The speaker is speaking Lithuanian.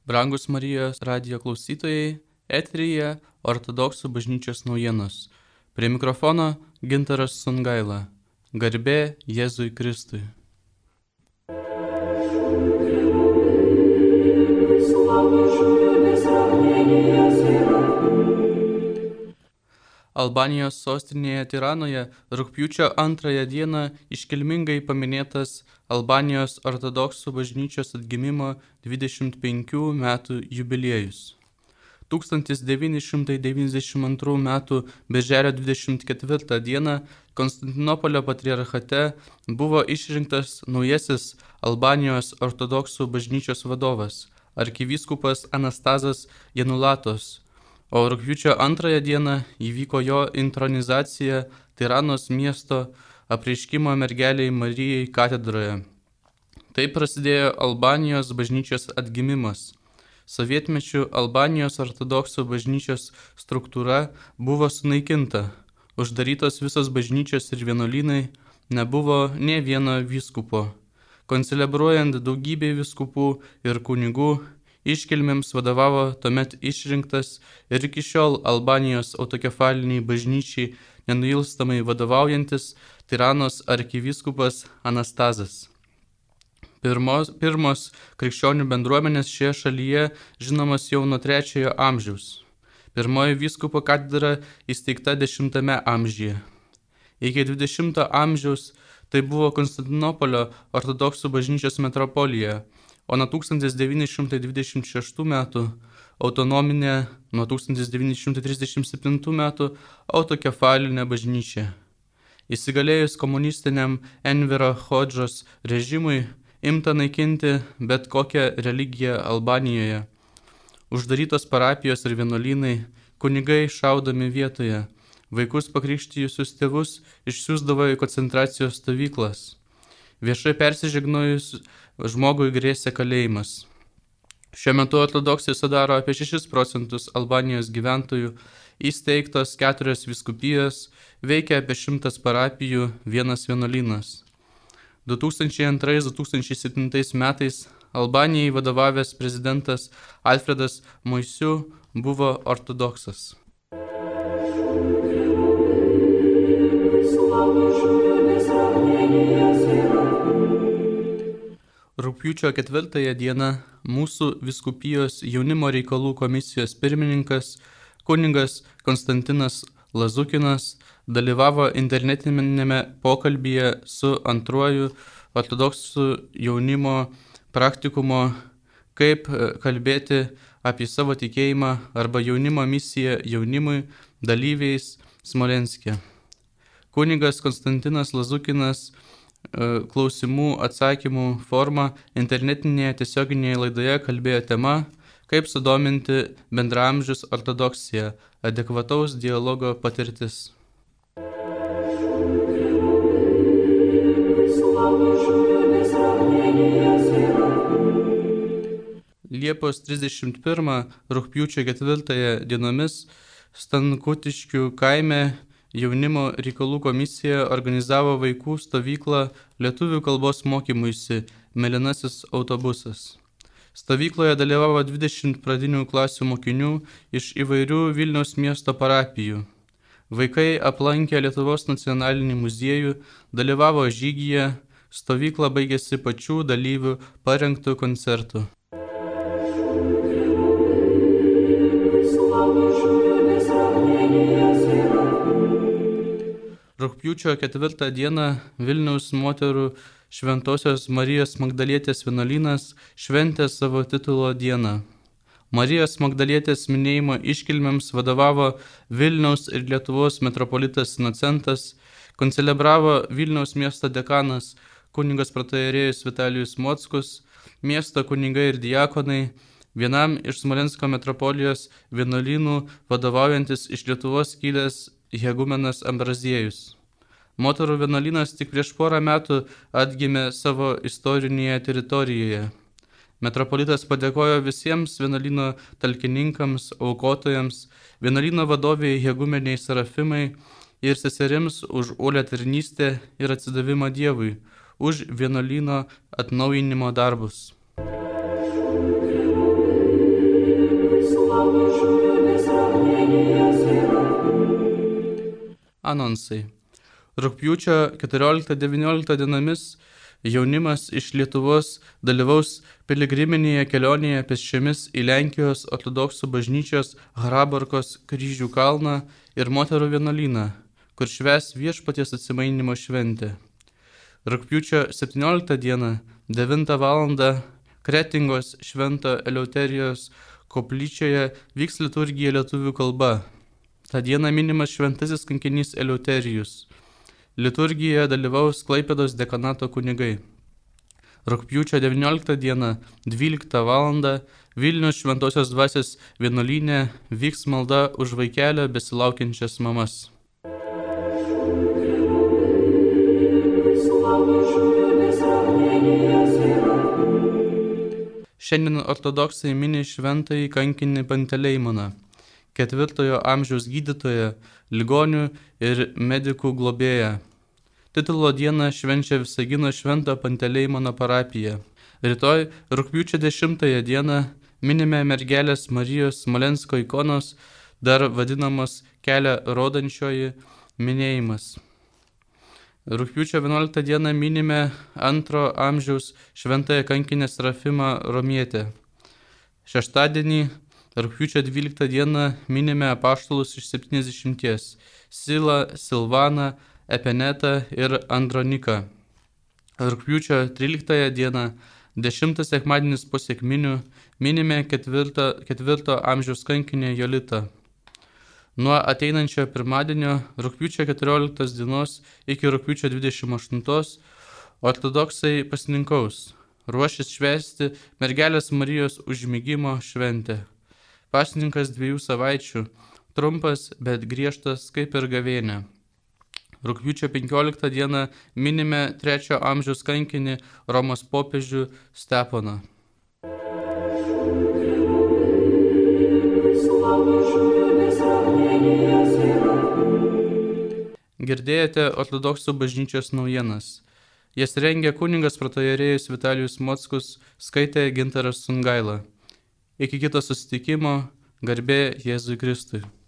Brangus Marijos radijo klausytojai, eteryje Ortodoksų bažnyčios naujienos. Prie mikrofono Gintaras Sungaila. Garbė Jėzui Kristui. Albanijos sostinėje Tiranoje rugpjūčio 2 dieną iškilmingai paminėtas Albanijos ortodoksų bažnyčios atgimimo 25 metų jubiliejus. 1992 metų birželio 24 dieną Konstantinopolio patriarchate buvo išrinktas naujasis Albanijos ortodoksų bažnyčios vadovas, arkivyskupas Anastazas Janulatos, o rugpjūčio 2 dieną įvyko jo intronizacija Tiranos miesto apreiškimo mergelei Marijai katedroje. Taip prasidėjo Albanijos bažnyčios atgimimas. Sovietmečiu Albanijos ortodoksų bažnyčios struktūra buvo sunaikinta, uždarytos visos bažnyčios ir vienuolynai, nebuvo nė vieno vyskupo. Koncelebruojant daugybei vyskupų ir kunigų, iškilmėms vadovavo tuomet išrinktas ir iki šiol Albanijos autokefaliniai bažnyčiai nenuilstamai vadovaujantis Tiranos arkivyskupas Anastazas. Pirmos krikščionių bendruomenės šioje šalyje žinomas jau nuo 3 amžiaus. Pirmoji vyskupo katedra įsteigta 10 amžiuje. Iki 20 amžiaus tai buvo Konstantinopolio ortodoksų bažnyčios metropolija, o nuo 1926 metų autonominė, nuo 1937 metų autokefalinė bažnyčia. Įsigalėjus komunistiniam Envero Hodžos režimui imta naikinti bet kokią religiją Albanijoje. Uždarytos parapijos ir vienuolynai, kunigai šaudomi vietoje, vaikus pakrikštijusius tėvus išsiųsdavo į koncentracijos stovyklas. Viešai persižegnojus žmogui grėsė kalėjimas. Šiuo metu ortodoksai sudaro apie 6% Albanijos gyventojų, įsteigtos 4 vyskupijos, veikia apie 100 parapijų, 1 vienuolynas. 2002-2007 metais Albanijai vadovavęs prezidentas Alfredas Moisiu buvo ortodoksas. Rugpjūčio 4 dieną mūsų vyskupijos jaunimo reikalų komisijos pirmininkas kunigas Konstantinas Lazukinas dalyvavo internetinėme pokalbyje su antruoju ortodoksų jaunimo praktikumo, kaip kalbėti apie savo tikėjimą arba jaunimo misiją jaunimui dalyviais Smolenske. Kunigas Konstantinas Lazukinas klausimų atsakymų forma internetinėje tiesioginėje laidoje kalbėjo tema, kaip sudominti bendraamžius ortodoksiją, adekvataus dialogo patirtis. Liepos 31 rugpjūčio 4 dienomis Stankutiškių kaime jaunimo reikalų komisija organizavo vaikų stovyklą lietuvių kalbos mokymuisi Mėlynasis autobusas. Stovykloje dalyvavo 20 pradinių klasių mokinių iš įvairių Vilniaus miesto parapijų. Vaikai aplankė Lietuvos nacionalinį muziejų, dalyvavo žygyje, stovykla baigėsi pačių dalyvių parengtų koncertų. Rugpjūčio 4 dieną Vilniaus moterų Šventosios Marijos Magdalietės vienuolynas šventė savo titulo dieną. Marijos Magdalietės minėjimo iškilmėms vadovavo Vilniaus ir Lietuvos metropolitas Inocentas, koncelebravo Vilniaus miesto dekanas kunigas protoierėjus Vitalijus Mockus, miesto kunigai ir diakonai, vienam iš Smolensko metropolijos vienuolynų vadovaujantis iš Lietuvos kilęs hegumenas Ambraziejus. Moterų vienuolynas tik prieš porą metų atgimė savo istorinėje teritorijoje. Metropolitas padėkojo visiems vienuolyno talkininkams, aukotojams, vienuolyno vadoviai hegumeniai Serafimai ir seserims už uolią tarnystę ir atsidavimą Dievui, už vienuolyno atnaujinimo darbus. Anonsai. Rugpjūčio 14-19 dienomis jaunimas iš Lietuvos dalyvaus piligriminėje kelionėje pėsčiomis į Lenkijos ortodoksų bažnyčios Hraborkos kryžių kalną ir moterų vienuolyną, kur švęs Viešpaties atsimainymo šventę. Rugpjūčio 17 dieną 9 val. Kretingos Švento Eleuterijos koplyčioje vyks liturgija lietuvių kalba. Ta diena minimas šventasis kankinys Eleuterijus. Liturgijoje dalyvaus Klaipėdos dekanato kunigai. Rugpjūčio 19 dieną 12 val. Vilniaus Šventosios dvasios vienuolyne vyks malda už vaikelio besilaukiančias mamas. Šiandien ortodoksai mini šventąjį kankinį Panteleimoną, 4 amžiaus gydytoją, ligonių ir medikų globėją. Titulo dieną švenčia Visagino Švento Panteleimono parapija. Rytoj, rugpjūčio 10 dieną, minime mergelės Marijos Smolensko ikonos, dar vadinamos kelią rodančioji minėjimas. Rugpjūčio 11 dieną minime 2 amžiaus šventąją kankinę Serafimą Romietę. Šeštadienį, rugpjūčio 12 dieną, minime apaštalus iš 70 - Silą, Silvaną, Epenetą ir Androniką. Rugpjūčio 13 dieną, 10 sekmadienis po sekminių, minime 4 amžiaus kankinę Jolitą. Nuo ateinančio pirmadienio, rugpjūčio 14 dienos iki rugpjūčio 28 ortodoksai pasninkaus, ruošis švęsti mergelės Marijos užmigimo šventę. Pasninkas 2 savaičių, trumpas, bet griežtas kaip ir gavėnia. Rugpjūčio 15 dieną minime 3 amžiaus kankinį Romos popiežių Steponą. Girdėjote ortodoksų bažnyčios naujienas. Jas rengė kunigas protoierėjus Vitalijus Mockus, skaitė Gintaras Sungaila. Iki kito susitikimo, garbė Jėzui Kristui.